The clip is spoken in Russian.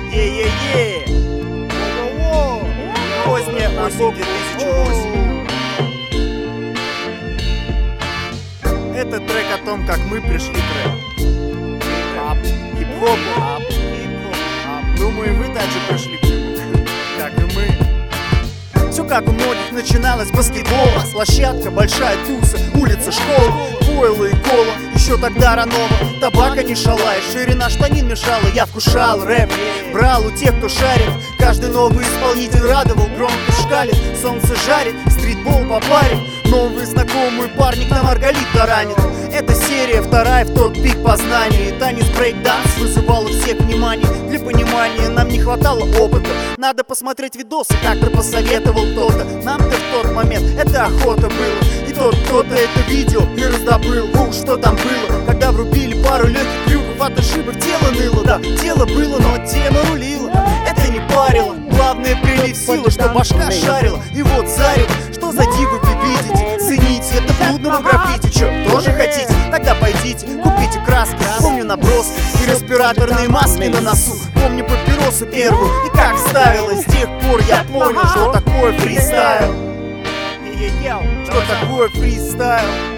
Е-е-е! Поздняя осень 2008. Это трек о том, как мы пришли к рэпу. Хип-хопу. Думаю, вы также пришли к нему, как и мы. Все как у многих начиналось с баскетбола. Площадка, большая туса, улица, школа, пойло и кола. Еще тогда раново, табака не шалая, ширина штанин мешала. Я вкушал рэп, брал у тех, кто шарит. Каждый новый исполнитель радовал, громко шкалит. Солнце жарит, стритбол по паре. Новые знакомые парни к нам Маргарит таранит. Эта серия вторая в тот пик познания. И танец брейк-данс вызывал у всех внимание. Для понимания нам не хватало опыта. Надо посмотреть видосы, как-то посоветовал кто-то. Нам-то в тот момент это охота было. И тот кто-то это видео и раздобыл. Что там было, когда врубили пару легких крюков от ошибок. Тело ныло, да, тело было, но тема рулила. Это не парило, главное прилив силы, что башка шарила. И вот зарево, что за дивы вы видите? Цените, это трудного граффити. Чё, тоже хотите? Тогда пойдите, купите краски. Помню наброс и респираторные маски на носу. Помню папиросу первую и как ставилась. С тех пор я понял, что такое фристайл. Что такое фристайл.